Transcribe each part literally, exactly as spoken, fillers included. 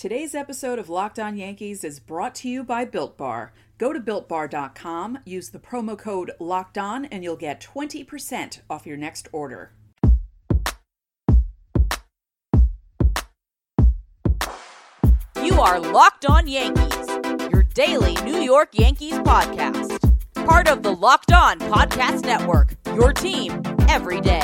Today's episode of Locked On Yankees is brought to you by Built Bar. Go to built bar dot com, use the promo code LOCKEDON, and you'll get twenty percent off your next order. You are Locked On Yankees, your daily New York Yankees podcast. Part of the Locked On Podcast Network, your team every day.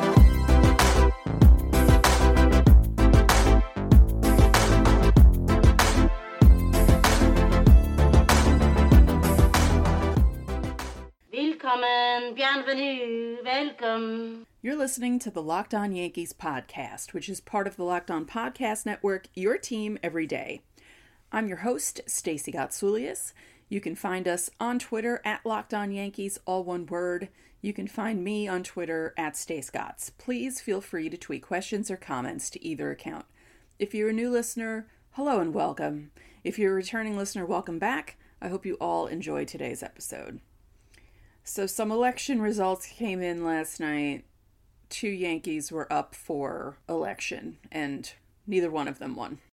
Willkommen, bienvenue, welcome. You're listening to the Locked On Yankees podcast, which is part of the Locked On Podcast Network, your team every day. I'm your host, Stacey Gotsoulias. You can find us on Twitter at Locked On Yankees, all one word. You can find me on Twitter at StaceGots. Please feel free to tweet questions or comments to either account. If you're a new listener, hello and welcome. If you're a returning listener, welcome back. I hope you all enjoyed today's episode. So some election results came in last night. Two Yankees were up for election, and neither one of them won.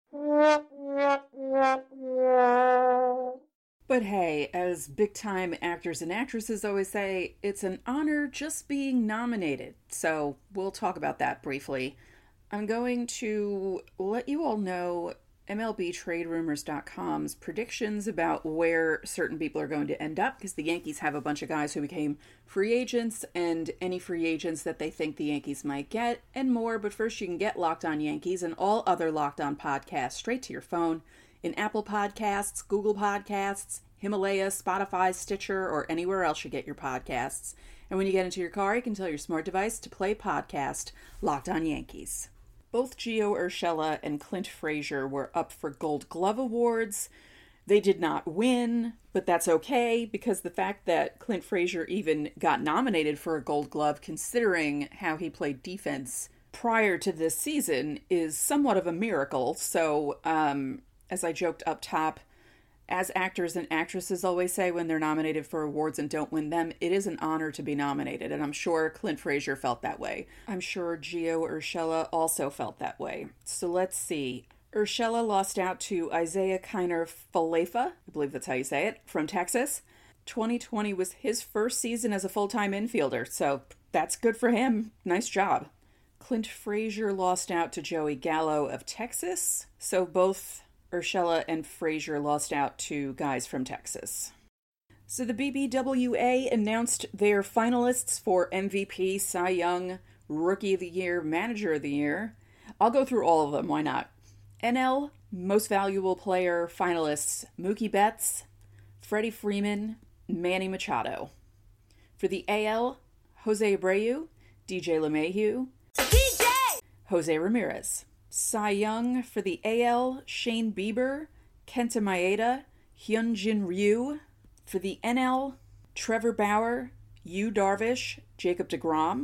But hey, as big-time actors and actresses always say, it's an honor just being nominated. So we'll talk about that briefly. I'm going to let you all know M L B Trade Rumors dot com's predictions about where certain people are going to end up, because the Yankees have a bunch of guys who became free agents and any free agents that they think the Yankees might get and more. But first, you can get Locked On Yankees and all other Locked On podcasts straight to your phone in Apple Podcasts, Google Podcasts, Himalaya, Spotify, Stitcher, or anywhere else you get your podcasts. And when you get into your car, you can tell your smart device to play podcast Locked On Yankees. Both Gio Urshela and Clint Frazier were up for Gold Glove awards. They did not win, but that's okay, because the fact that Clint Frazier even got nominated for a Gold Glove, considering how he played defense prior to this season, is somewhat of a miracle. So, um, as I joked up top, as actors and actresses always say when they're nominated for awards and don't win them, it is an honor to be nominated, and I'm sure Clint Frazier felt that way. I'm sure Gio Urshela also felt that way. So let's see. Urshela lost out to Isaiah Kiner Falefa, I believe that's how you say it, from Texas. twenty twenty was his first season as a full-time infielder, so that's good for him. Nice job. Clint Frazier lost out to Joey Gallo of Texas, so both Urshela and Frazier lost out to guys from Texas. So the B B W A announced their finalists for M V P, Cy Young, Rookie of the Year, Manager of the Year. I'll go through all of them, why not? N L, Most Valuable Player finalists, Mookie Betts, Freddie Freeman, Manny Machado. For the A L, Jose Abreu, D J LeMahieu, D J! Jose Ramirez. Cy Young for the A L, Shane Bieber, Kenta Maeda, Hyunjin Ryu. For the N L, Trevor Bauer, Yu Darvish, Jacob deGrom.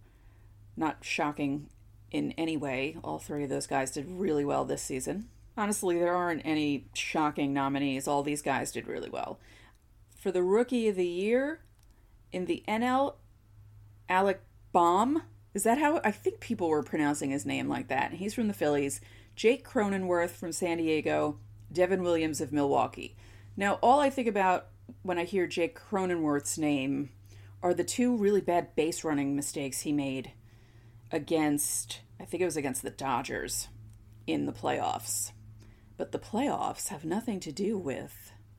Not shocking in any way. All three of those guys did really well this season. Honestly, there aren't any shocking nominees. All these guys did really well. For the Rookie of the Year, in the N L, Alec Bohm. Is that how? I think people were pronouncing his name like that. He's from the Phillies. Jake Cronenworth from San Diego. Devin Williams of Milwaukee. Now, all I think about when I hear Jake Cronenworth's name are the two really bad base running mistakes he made against, I think it was against the Dodgers in the playoffs. But the playoffs have nothing to do with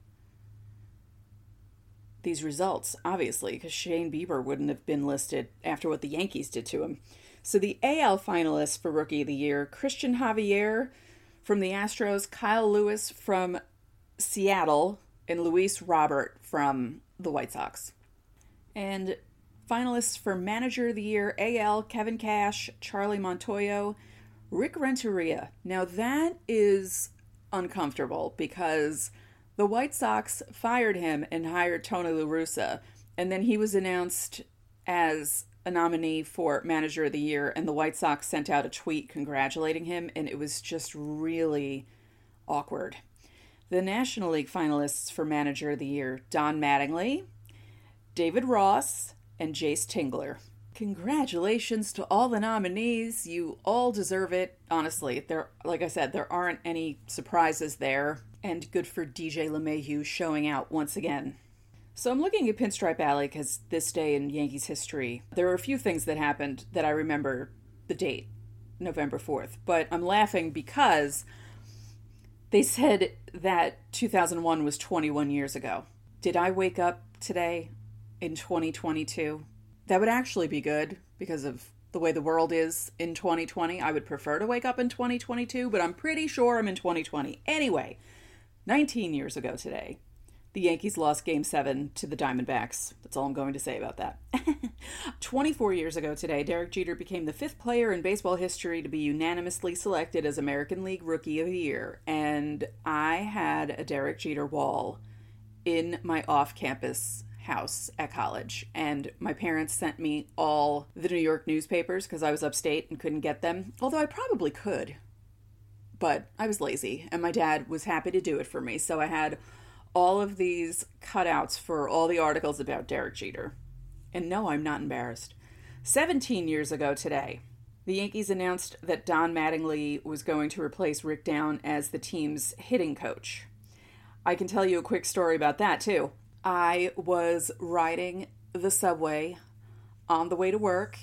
these results, obviously, because Shane Bieber wouldn't have been listed after what the Yankees did to him. So the A L finalists for Rookie of the Year, Christian Javier from the Astros, Kyle Lewis from Seattle, and Luis Robert from the White Sox. And finalists for Manager of the Year, A L, Kevin Cash, Charlie Montoyo, Rick Renteria. Now that is uncomfortable because the White Sox fired him and hired Tony La Russa, and then he was announced as a nominee for Manager of the Year, and the White Sox sent out a tweet congratulating him, and it was just really awkward. The National League finalists for Manager of the Year, Don Mattingly, David Ross, and Jace Tingler. Congratulations to all the nominees. You all deserve it. Honestly, there, like I said, there aren't any surprises there. And good for D J LeMahieu showing out once again. So I'm looking at Pinstripe Alley because this day in Yankees history, there are a few things that happened that I remember the date, November fourth. But I'm laughing because they said that two thousand one was twenty-one years ago. Did I wake up today in twenty twenty-two? That would actually be good because of the way the world is in twenty twenty. I would prefer to wake up in twenty twenty-two, but I'm pretty sure I'm in twenty twenty. Anyway, nineteen years ago today, the Yankees lost Game seven to the Diamondbacks. That's all I'm going to say about that. twenty-four years ago today, Derek Jeter became the fifth player in baseball history to be unanimously selected as American League Rookie of the Year. And I had a Derek Jeter wall in my off-campus house at college, and my parents sent me all the New York newspapers because I was upstate and couldn't get them, although I probably could, but I was lazy, and my dad was happy to do it for me, so I had all of these cutouts for all the articles about Derek Jeter. And no, I'm not embarrassed. seventeen years ago today, the Yankees announced that Don Mattingly was going to replace Rick Down as the team's hitting coach. I can tell you a quick story about that, too. I was riding the subway on the way to work,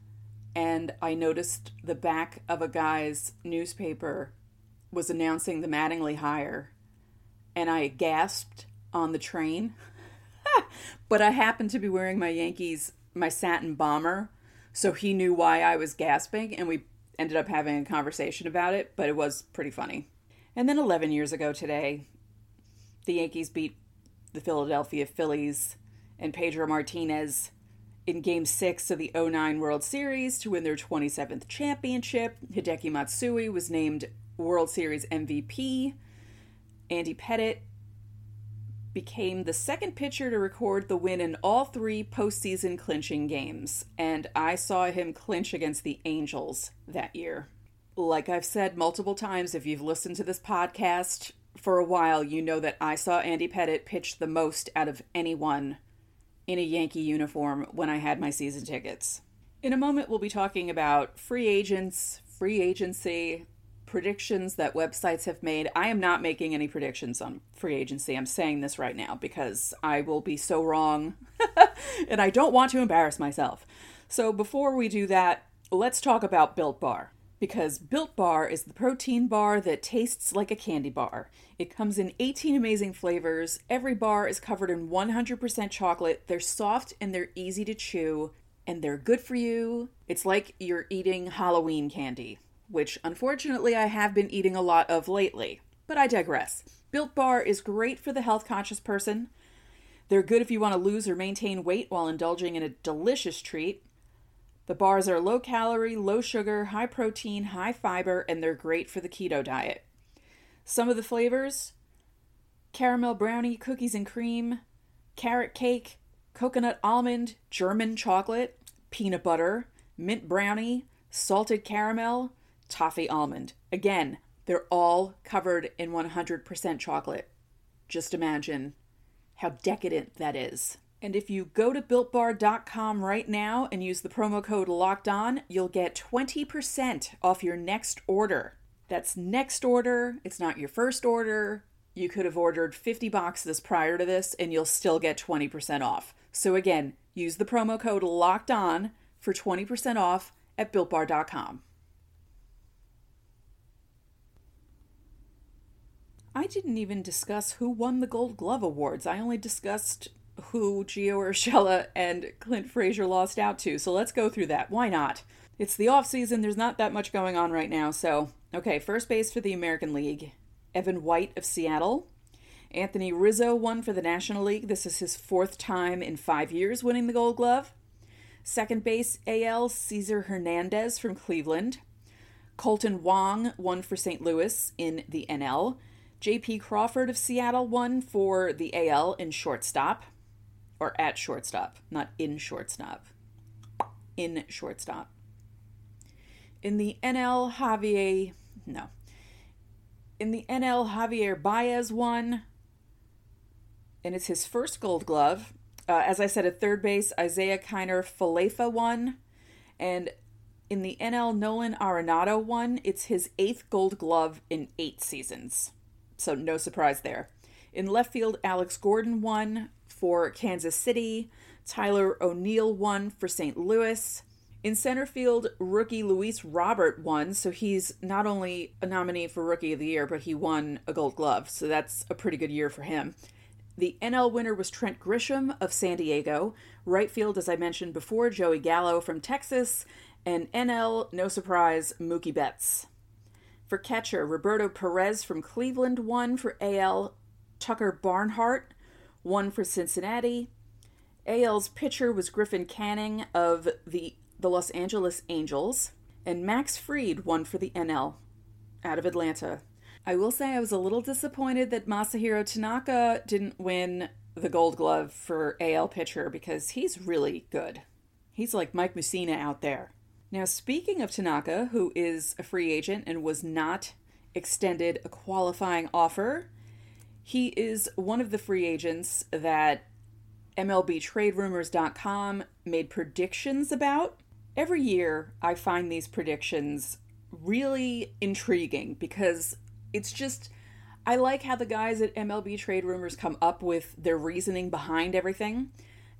and I noticed the back of a guy's newspaper was announcing the Mattingly hire, and I gasped on the train. But I happened to be wearing my Yankees, my satin bomber, so he knew why I was gasping, and we ended up having a conversation about it, but it was pretty funny. And then eleven years ago today, the Yankees beat the Philadelphia Phillies and Pedro Martinez in Game six of the oh nine World Series to win their twenty-seventh championship. Hideki Matsui was named World Series M V P. Andy Pettitte became the second pitcher to record the win in all three postseason clinching games, and I saw him clinch against the Angels that year. Like I've said multiple times, if you've listened to this podcast for a while, you know that I saw Andy Pettitte pitch the most out of anyone in a Yankee uniform when I had my season tickets. In a moment, we'll be talking about free agents, free agency, predictions that websites have made. I am not making any predictions on free agency. I'm saying this right now because I will be so wrong and I don't want to embarrass myself. So before we do that, let's talk about Built Bar. Because Built Bar is the protein bar that tastes like a candy bar. It comes in eighteen amazing flavors. Every bar is covered in one hundred percent chocolate. They're soft and they're easy to chew. And they're good for you. It's like you're eating Halloween candy, which unfortunately I have been eating a lot of lately. But I digress. Built Bar is great for the health-conscious person. They're good if you want to lose or maintain weight while indulging in a delicious treat. The bars are low-calorie, low-sugar, high-protein, high-fiber, and they're great for the keto diet. Some of the flavors: caramel brownie, cookies and cream, carrot cake, coconut almond, German chocolate, peanut butter, mint brownie, salted caramel, toffee almond. Again, they're all covered in one hundred percent chocolate. Just imagine how decadent that is. And if you go to built bar dot com right now and use the promo code LOCKEDON, you'll get twenty percent off your next order. That's next order. It's not your first order. You could have ordered fifty boxes prior to this and you'll still get twenty percent off. So again, use the promo code LOCKEDON for twenty percent off at built bar dot com. I didn't even discuss who won the Gold Glove Awards. I only discussed who Gio Urshela and Clint Frazier lost out to. So let's go through that. Why not? It's the off season. There's not that much going on right now. So, okay, first base for the American League, Evan White of Seattle. Anthony Rizzo won for the National League. This is his fourth time in five years winning the Gold Glove. Second base, A L, Cesar Hernandez from Cleveland. Colton Wong won for Saint Louis in the N L. J P Crawford of Seattle won for the A L in shortstop. Or at shortstop, not in shortstop. In shortstop. In the N L, Javier... No. In the N L, Javier Baez won. And it's his first Gold Glove. Uh, as I said, at third base, Isaiah Kiner Falefa won. And in the N L, Nolan Arenado won. It's his eighth Gold Glove in eight seasons. So no surprise there. In left field, Alex Gordon won for Kansas City. Tyler O'Neill won for Saint Louis. In center field, rookie Luis Robert won, so he's not only a nominee for Rookie of the Year, but he won a Gold Glove, so that's a pretty good year for him. The N L winner was Trent Grisham of San Diego. Right field, as I mentioned before, Joey Gallo from Texas. And N L, no surprise, Mookie Betts. For catcher, Roberto Perez from Cleveland won for A L. Tucker Barnhart won for Cincinnati. A L's pitcher was Griffin Canning of the, the Los Angeles Angels. And Max Fried won for the N L out of Atlanta. I will say I was a little disappointed that Masahiro Tanaka didn't win the Gold Glove for A L pitcher because he's really good. He's like Mike Mussina out there. Now, speaking of Tanaka, who is a free agent and was not extended a qualifying offer, he is one of the free agents that M L B Trade Rumors dot com made predictions about. Every year, I find these predictions really intriguing because it's just, I like how the guys at M L B Trade Rumors come up with their reasoning behind everything.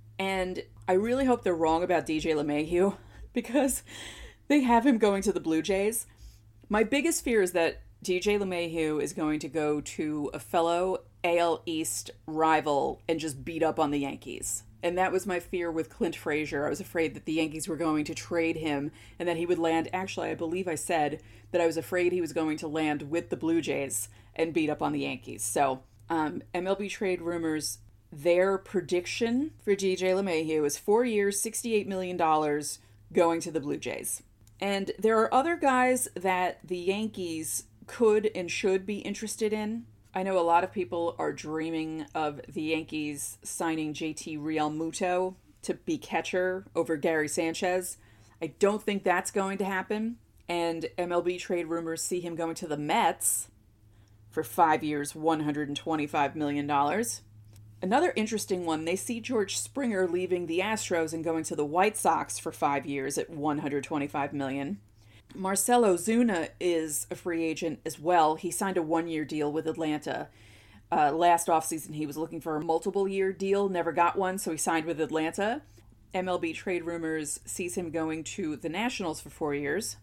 And I really hope they're wrong about D J LeMahieu because they have him going to the Blue Jays. My biggest fear is that D J LeMahieu is going to go to a fellow A L East rival and just beat up on the Yankees. And that was my fear with Clint Frazier. I was afraid that the Yankees were going to trade him and that he would land, actually, I believe I said that I was afraid he was going to land with the Blue Jays and beat up on the Yankees. So, um, M L B Trade Rumors, their prediction for D J LeMahieu is four years, sixty-eight million dollars going to the Blue Jays. And there are other guys that the Yankees could and should be interested in. I know a lot of people are dreaming of the Yankees signing J T Realmuto to be catcher over Gary Sanchez. I don't think that's going to happen. And M L B Trade Rumors see him going to the Mets for five years, one hundred twenty-five million dollars. Another interesting one, they see George Springer leaving the Astros and going to the White Sox for five years at one hundred twenty-five million dollars. Marcell Ozuna is a free agent as well. He signed a one-year deal with Atlanta. Uh, last offseason, he was looking for a multiple-year deal, never got one, so he signed with Atlanta. M L B Trade Rumors sees him going to the Nationals for four years,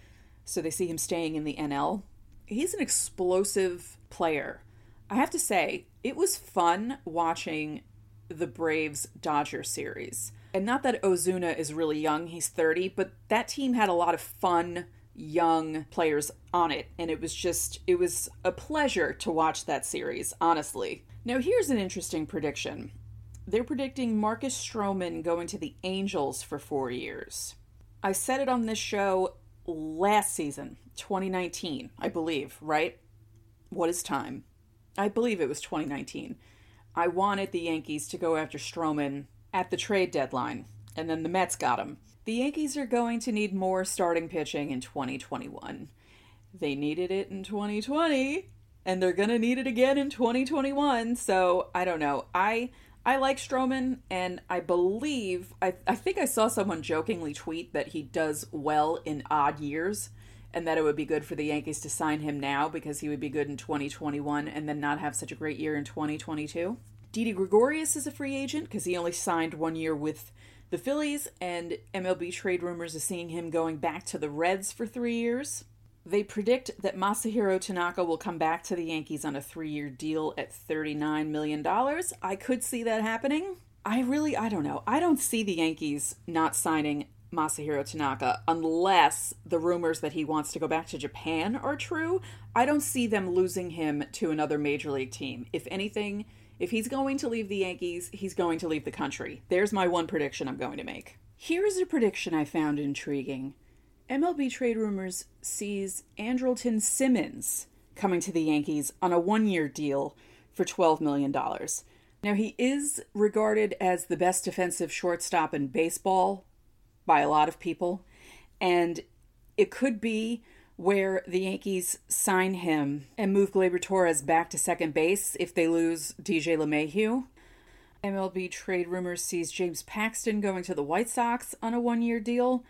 so they see him staying in the N L. He's an explosive player. I have to say, it was fun watching the Braves-Dodger series. And not that Ozuna is really young, he's thirty, but that team had a lot of fun, young players on it. And it was just, it was a pleasure to watch that series, honestly. Now, here's an interesting prediction. They're predicting Marcus Stroman going to the Angels for four years. I said it on this show last season, twenty nineteen, I believe, right? What is time? I believe it was twenty nineteen. I wanted the Yankees to go after Stroman at the trade deadline, and then the Mets got him. The Yankees are going to need more starting pitching in twenty twenty-one. They needed it in twenty twenty, and they're going to need it again in twenty twenty-one, so I don't know. I I like Stroman, and I believe, I, I think I saw someone jokingly tweet that he does well in odd years, and that it would be good for the Yankees to sign him now because he would be good in twenty twenty-one and then not have such a great year in twenty twenty-two. Didi Gregorius is a free agent because he only signed one year with the Phillies, and M L B Trade Rumors is seeing him going back to the Reds for three years. They predict that Masahiro Tanaka will come back to the Yankees on a three-year deal at thirty-nine million dollars. I could see that happening. I really, I don't know. I don't see the Yankees not signing Masahiro Tanaka unless the rumors that he wants to go back to Japan are true. I don't see them losing him to another major league team. If anything, if he's going to leave the Yankees, he's going to leave the country. There's my one prediction I'm going to make. Here's a prediction I found intriguing. M L B Trade Rumors sees Andrelton Simmons coming to the Yankees on a one-year deal for twelve million dollars. Now, he is regarded as the best defensive shortstop in baseball by a lot of people, and it could be where the Yankees sign him and move Gleyber Torres back to second base if they lose D J LeMahieu. M L B Trade Rumors sees James Paxton going to the White Sox on a one-year deal.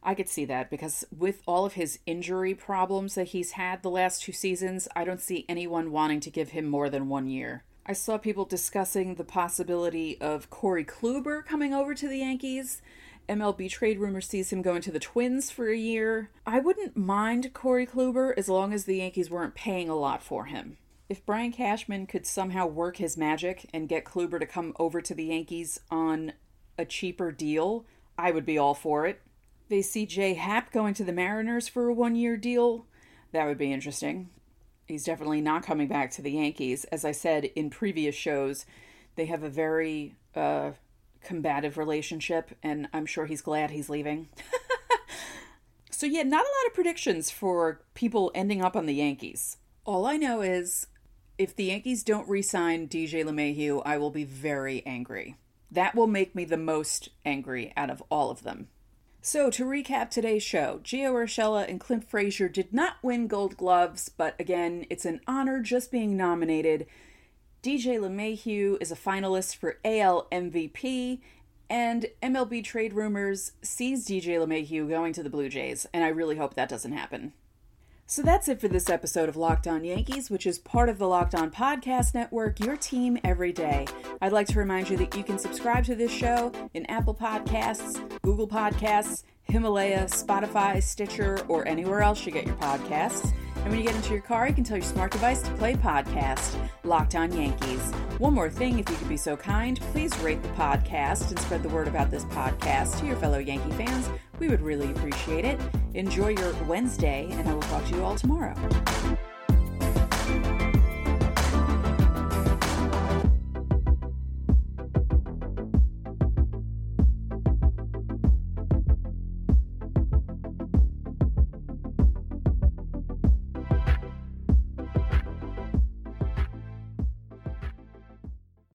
I could see that because with all of his injury problems that he's had the last two seasons, I don't see anyone wanting to give him more than one year. I saw people discussing the possibility of Corey Kluber coming over to the Yankees. M L B Trade Rumor sees him going to the Twins for a year. I wouldn't mind Corey Kluber as long as the Yankees weren't paying a lot for him. If Brian Cashman could somehow work his magic and get Kluber to come over to the Yankees on a cheaper deal, I would be all for it. They see Jay Happ going to the Mariners for a one-year deal. That would be interesting. He's definitely not coming back to the Yankees. As I said in previous shows, they have a very uh, combative relationship, and I'm sure he's glad he's leaving. So yeah, not a lot of predictions for people ending up on the Yankees. All I know is if the Yankees don't re-sign D J LeMahieu, I will be very angry. That will make me the most angry out of all of them. So, to recap today's show, Gio Urshela and Clint Frazier did not win Gold Gloves, but again, it's an honor just being nominated. D J LeMahieu is a finalist for A L M V P, and M L B Trade Rumors sees D J LeMahieu going to the Blue Jays, and I really hope that doesn't happen. So that's it for this episode of Locked On Yankees, which is part of the Locked On Podcast Network, your team every day. I'd like to remind you that you can subscribe to this show in Apple Podcasts, Google Podcasts, Himalaya, Spotify, Stitcher, or anywhere else you get your podcasts. And when you get into your car, you can tell your smart device to play podcast, Locked On Yankees. One more thing, if you could be so kind, please rate the podcast and spread the word about this podcast to your fellow Yankee fans. We would really appreciate it. Enjoy your Wednesday, and I will talk to you all tomorrow.